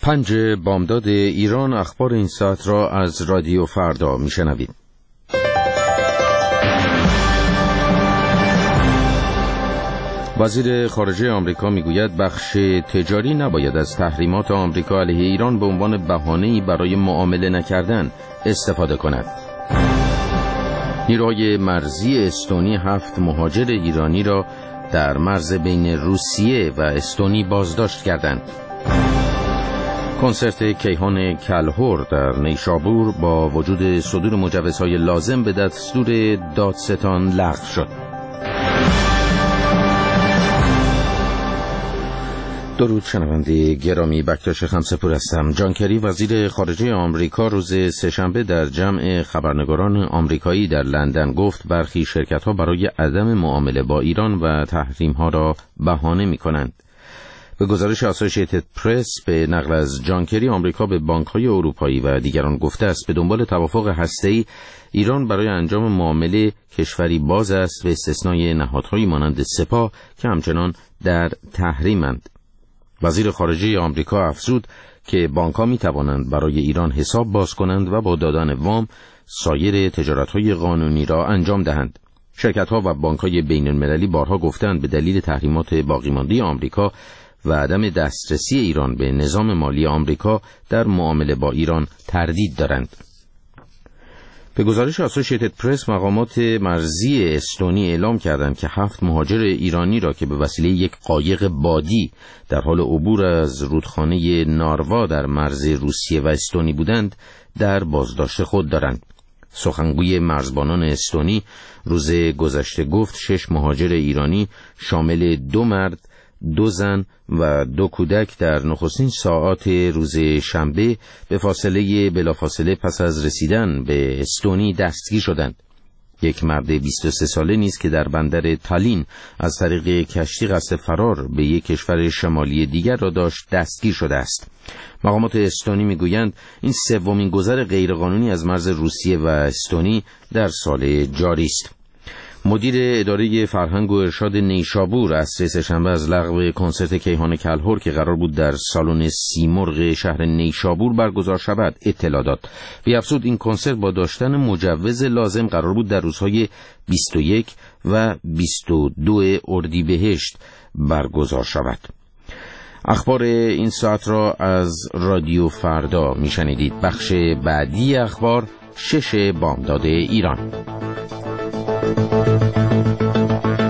5 بامداد ایران. اخبار این ساعت را از رادیو فردا میشنوید. وزیر خارجه آمریکا میگوید بخش تجاری نباید از تحریمات آمریکا علیه ایران به عنوان بهانه‌ای برای معامله نکردن استفاده کند. نیروهای مرزی استونی 7 مهاجر ایرانی را در مرز بین روسیه و استونی بازداشت کردند. کنسرت کیهان کلهر در نیشابور با وجود صدور مجوزهای لازم به دستور دادستان لغو شد. درود شنونده گرامی، بکتاش خمسه‌پور هستم. جان کری وزیر خارجه آمریکا روز سه‌شنبه در جمع خبرنگاران آمریکایی در لندن گفت برخی شرکت‌ها برای عدم معامله با ایران و تحریم‌ها را بهانه می‌کنند. به گزارش آسوشیتد پرس به نقل از جان کری، آمریکا به بانک‌های اروپایی و دیگران گفته است به دنبال توافق هسته‌ای ایران برای انجام معامله کشوری باز است، به استثنای نهادهایی مانند سپاه که همچنان در تحریمند. وزیر خارجه آمریکا افزود که بانک‌ها می‌توانند برای ایران حساب باز کنند و با دادن وام سایر تجارت‌های قانونی را انجام دهند. شرکت‌ها و بانک‌های بین‌المللی بارها گفتند به دلیل تحریمات باقی‌مانده آمریکا و عدم دسترسی ایران به نظام مالی آمریکا در معامله با ایران تردید دارند. به گزارش آسوشیتد پرس، مقامات مرزی استونی اعلام کردند که 7 مهاجر ایرانی را که به وسیله یک قایق بادی در حال عبور از رودخانه ناروا در مرز روسیه و استونی بودند در بازداشت خود دارند. سخنگوی مرزبانان استونی روز گذشته گفت 6 مهاجر ایرانی شامل 2 مرد، 2 زن و 2 کودک در نخستین ساعات روز شنبه به فاصله بلافاصله پس از رسیدن به استونی دستگیر شدند. یک مرد 23 ساله نیز که در بندر تالین از طریق کشتی قصد فرار به یک کشور شمالی دیگر را داشت دستگیر شده است. مقامات استونی میگویند این 3مین گذر غیرقانونی از مرز روسیه و استونی در سال جاری است. مدیر اداره فرهنگ و ارشاد نیشابور عصر سه‌شنبه از لغو کنسرت کیهان کلهر که قرار بود در سالن سیمرغ شهر نیشابور برگزار شود اطلاع داد. وی افزود این کنسرت با داشتن مجوز لازم قرار بود در روزهای 21 و 22 اردیبهشت برگزار شود. اخبار این ساعت را از رادیو فردا میشنیدید. بخش بعدی اخبار 6 بامداد ایران.